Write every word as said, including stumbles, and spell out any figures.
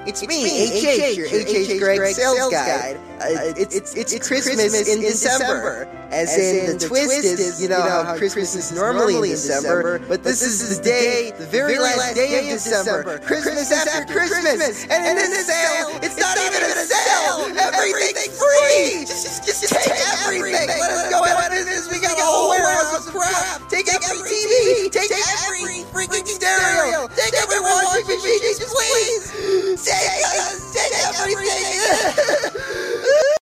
It's me, H H, your H H Greg Sales Guide. Uh, it's, it's, it's, it's Christmas in December. As in, the twist is, you know, how Christmas is normally in December, but this is the day, the very last day of December. Christmas after Christmas. And in this sale, it's not even a sale. Everything's free. Just, just, just take everything. Let us go out of business. We got a whole warehouse of crap. Take every T V. Take every freaking